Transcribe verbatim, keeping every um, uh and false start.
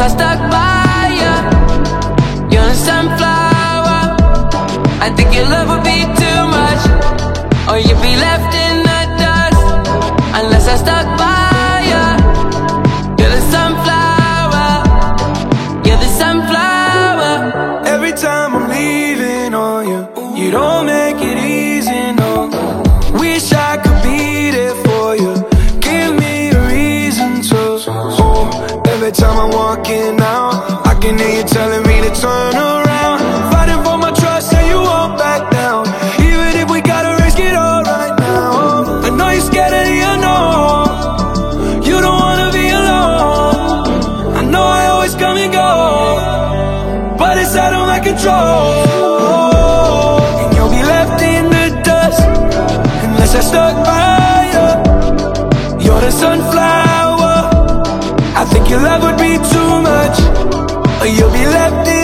I stuck by you. You're a sunflower. I think your love would be too much, or you'd be left in the dust unless I stuck by you. You're the sunflower. You're the sunflower. Every time I'm leaving on you, you don't make it easy, no. Wish I could be there for you. Give me a reason to. Oh, every time I'm walking out, I can hear you telling me to turn around. Fighting for my trust and you won't back down. Even if we gotta risk it all right now. I know you're scared of the unknown. You don't wanna be alone. I know I always come and go, but it's out of my control. And you'll be left in the dust unless I stuck by you. You're the sunflower. I think your love would be too much, or you'll be left in